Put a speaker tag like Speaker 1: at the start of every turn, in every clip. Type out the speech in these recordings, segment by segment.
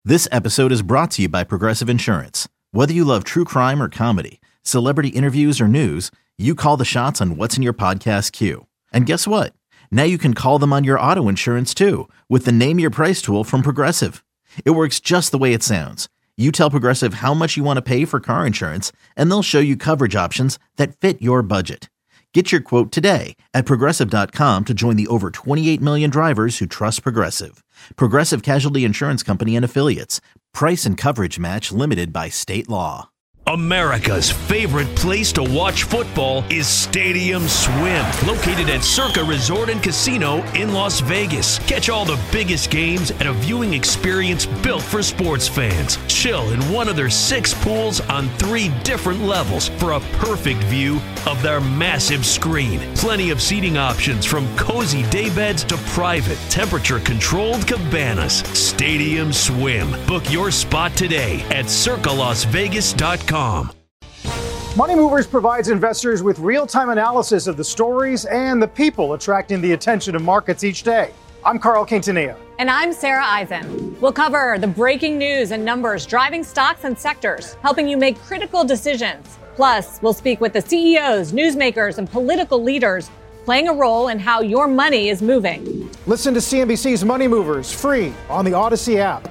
Speaker 1: This episode is brought to you by Progressive Insurance. Whether you love true crime or comedy, celebrity interviews or news, you call the shots on what's in your podcast queue. And guess what? Now you can call them on your auto insurance too with the Name Your Price tool from Progressive. It works just the way it sounds. You tell Progressive how much you want to pay for car insurance, and they'll show you coverage options that fit your budget. Get your quote today at Progressive.com to join the over 28 million drivers who trust Progressive. Progressive Casualty Insurance Company and Affiliates. Price and coverage match limited by state law.
Speaker 2: America's favorite place to watch football is Stadium Swim, located at Circa Resort and Casino in Las Vegas. Catch all the biggest games at a viewing experience built for sports fans. Chill in one of their 6 pools on 3 different levels for a perfect view of their massive screen. Plenty of seating options from cozy daybeds to private, temperature-controlled cabanas. Stadium Swim. Book your spot today at circalasvegas.com.
Speaker 3: Money Movers provides investors with real-time analysis of the stories and the people attracting the attention of markets each day. I'm Carl Quintanilla.
Speaker 4: And I'm Sarah Eisen. We'll cover the breaking news and numbers driving stocks and sectors, helping you make critical decisions. Plus, we'll speak with the CEOs, newsmakers, and political leaders playing a role in how your money is moving.
Speaker 3: Listen to CNBC's Money Movers free on the Odyssey app.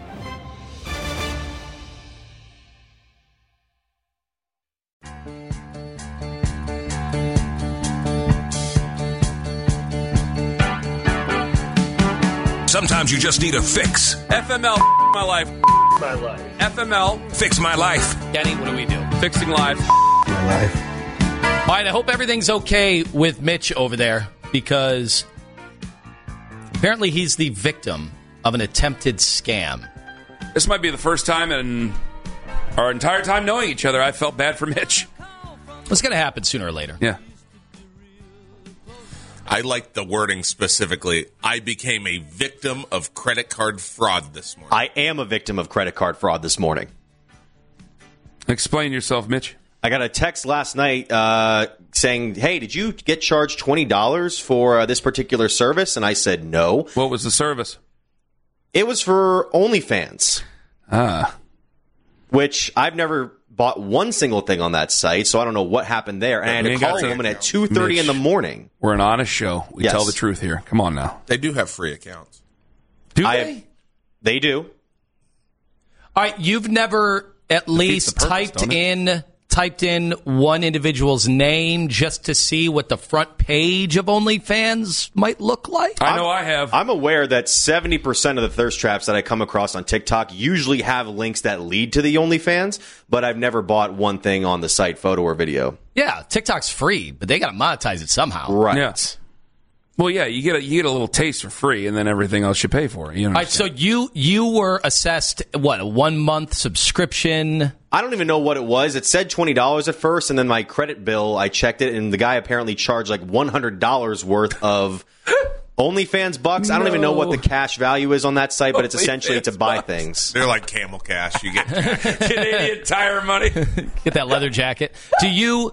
Speaker 5: Sometimes you just need a fix.
Speaker 6: FML, my life.
Speaker 5: My life.
Speaker 6: FML,
Speaker 5: fix my life.
Speaker 6: Kenny, what do we do? Fixing lives.
Speaker 5: My life.
Speaker 7: All right, I hope everything's okay with Mitch over there, because apparently he's the victim of an attempted scam.
Speaker 6: This might be the first time in our entire time knowing each other I felt bad for Mitch.
Speaker 7: It's going to happen sooner or later.
Speaker 6: Yeah.
Speaker 8: I like the wording specifically. I became a victim of credit card fraud this morning.
Speaker 9: I am a victim of credit card fraud this morning.
Speaker 6: Explain yourself, Mitch.
Speaker 9: I got a text last night saying, hey, did you get charged $20 for this particular service? And I said no.
Speaker 6: What was the service?
Speaker 9: It was for OnlyFans. Which I've never bought one single thing on that site, so I don't know what happened there. And I had to call a woman at 2:30 in the morning.
Speaker 6: We're an honest show. We tell the truth here. Come on now.
Speaker 8: They do have free accounts.
Speaker 6: Do they?
Speaker 9: They do.
Speaker 7: All right, you've never at least typed in one individual's name just to see what the front page of OnlyFans might look like?
Speaker 6: I know I have.
Speaker 9: I'm aware that 70% of the thirst traps that I come across on TikTok usually have links that lead to the OnlyFans, but I've never bought one thing on the site, photo or video.
Speaker 7: Yeah, TikTok's free, but they got to monetize it somehow.
Speaker 9: Right.
Speaker 6: Yeah. Well, yeah, you get a little taste for free, and then everything else you pay for. You know.
Speaker 7: All right, so you were assessed, what, a 1-month subscription?
Speaker 9: I don't even know what it was. It said $20 at first, and then my credit bill, I checked it, and the guy apparently charged like $100 worth of OnlyFans bucks. I don't even know what the cash value is on that site, but it's essentially to buy things.
Speaker 8: They're like Camel Cash. You get cash.
Speaker 6: Canadian Tire money.
Speaker 7: Get that leather jacket. Did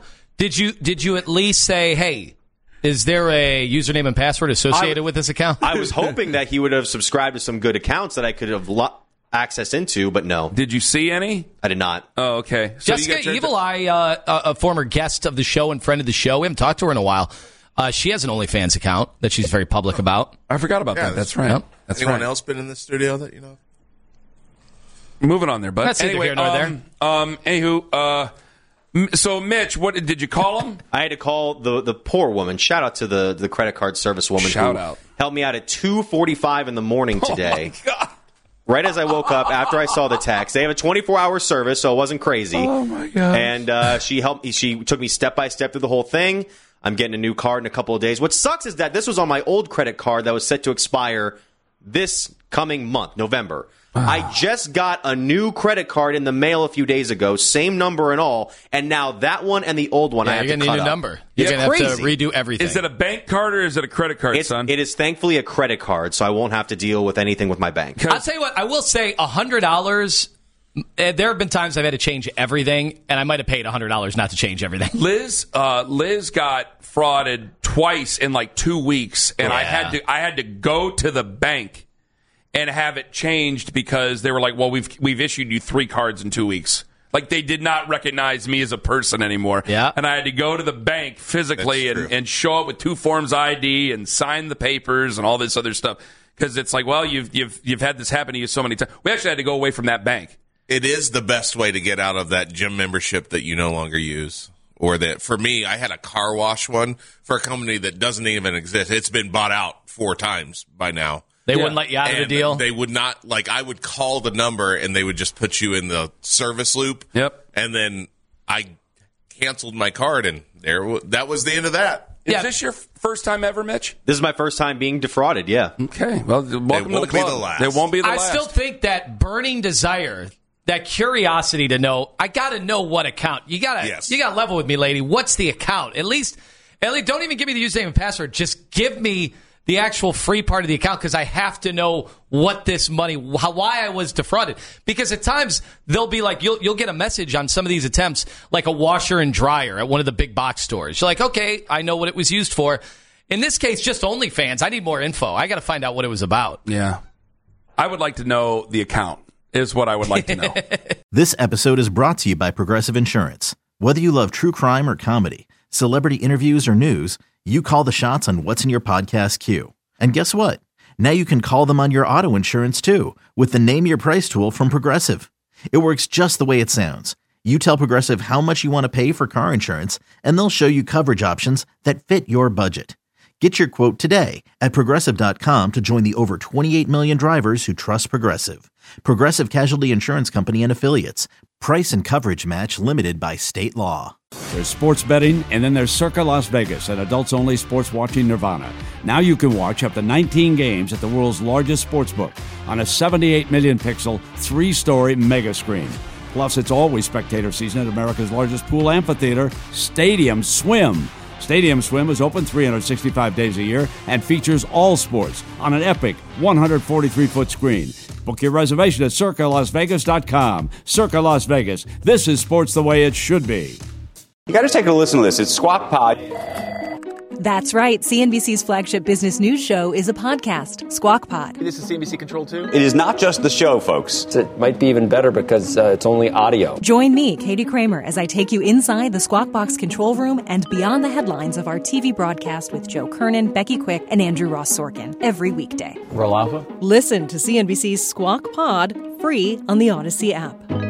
Speaker 7: you at least say, hey, is there a username and password associated with this account?
Speaker 9: I was hoping that he would have subscribed to some good accounts that I could have access into, but no.
Speaker 6: Did you see any?
Speaker 9: I did not.
Speaker 6: Oh, okay.
Speaker 7: So Jessica Evil Eye, a former guest of the show and friend of the show, we haven't talked to her in a while. She has an OnlyFans account that she's very public about.
Speaker 6: I forgot about that. That's right. Yep.
Speaker 8: That's anyone else been in the studio that you know?
Speaker 6: Moving on there, bud.
Speaker 7: That's neither here nor there.
Speaker 6: Anywho, so, Mitch, what did you call him?
Speaker 9: I had to call the poor woman. Shout out to the credit card service woman who helped me out at 2:45 in the morning today.
Speaker 6: Oh, my God.
Speaker 9: Right as I woke up, after I saw the text. They have a 24-hour service, so it wasn't crazy.
Speaker 6: Oh, my God.
Speaker 9: And she helped me. She took me step by step through the whole thing. I'm getting a new card in a couple of days. What sucks is that this was on my old credit card that was set to expire this coming month, November. I just got a new credit card in the mail a few days ago, same number and all, and now that one and the old one I have to cut up.
Speaker 7: You're going to need a number. You're going to have to redo everything.
Speaker 6: Is it a bank card or is it a credit card, son?
Speaker 9: It is thankfully a credit card, so I won't have to deal with anything with my bank.
Speaker 7: I'll tell you what, I will say $100. There have been times I've had to change everything, and I might have paid $100 not to change everything.
Speaker 6: Liz got frauded twice in like 2 weeks, and I had to go to the bank and have it changed because they were like, well, we've issued you 3 cards in 2 weeks. Like, they did not recognize me as a person anymore.
Speaker 7: Yeah.
Speaker 6: And I had to go to the bank physically and show up with 2 forms ID and sign the papers and all this other stuff. Because it's like, well, you've had this happen to you so many times. We actually had to go away from that bank.
Speaker 8: It is the best way to get out of that gym membership that you no longer use. Or that, for me, I had a car wash one for a company that doesn't even exist. It's been bought out 4 times by now.
Speaker 7: They wouldn't let you out of the deal?
Speaker 8: They would not. Like, I would call the number, and they would just put you in the service loop.
Speaker 6: Yep.
Speaker 8: And then I canceled my card, and that was the end of that.
Speaker 6: Is this your first time ever, Mitch?
Speaker 9: This is my first time being defrauded, yeah.
Speaker 6: Okay. Well, welcome to the club.
Speaker 8: The last.
Speaker 6: They won't be the
Speaker 7: I
Speaker 6: last.
Speaker 7: still think that burning desire, that curiosity to know, I got to know what account. You got to level with me, lady. What's the account? At least, don't even give me the username and password. Just give me the actual free part of the account, because I have to know what this money, why I was defrauded. Because at times they'll be like, you'll get a message on some of these attempts, like a washer and dryer at one of the big box stores. You're like, okay, I know what it was used for. In this case, just OnlyFans. I need more info. I got to find out what it was about.
Speaker 6: Yeah. I would like to know the account, is what I would like to know.
Speaker 1: This episode is brought to you by Progressive Insurance. Whether you love true crime or comedy, celebrity interviews or news, you call the shots on what's in your podcast queue. And guess what? Now you can call them on your auto insurance too with the Name Your Price tool from Progressive. It works just the way it sounds. You tell Progressive how much you want to pay for car insurance, and they'll show you coverage options that fit your budget. Get your quote today at Progressive.com to join the over 28 million drivers who trust Progressive. Progressive Casualty Insurance Company and Affiliates. Price and coverage match limited by state law.
Speaker 10: There's sports betting, and then there's Circa Las Vegas, an adults-only sports watching nirvana. Now you can watch up to 19 games at the world's largest sportsbook on a 78 million pixel, 3-story mega screen. Plus, it's always spectator season at America's largest pool amphitheater, Stadium Swim. Stadium Swim is open 365 days a year and features all sports on an epic 143-foot screen. Book your reservation at CircaLasVegas.com. Circa Las Vegas. This is sports the way it should be.
Speaker 11: You got to take a listen to this. It's Squawk Pod.
Speaker 12: That's right. CNBC's flagship business news show is a podcast, Squawk Pod.
Speaker 13: This is CNBC Control 2?
Speaker 11: It is not just the show, folks.
Speaker 13: It might be even better because it's only audio.
Speaker 12: Join me, Katie Kramer, as I take you inside the Squawk Box control room and beyond the headlines of our TV broadcast with Joe Kernan, Becky Quick, and Andrew Ross Sorkin every weekday.
Speaker 13: Roll Alpha?
Speaker 12: Listen to CNBC's Squawk Pod free on the Odyssey app.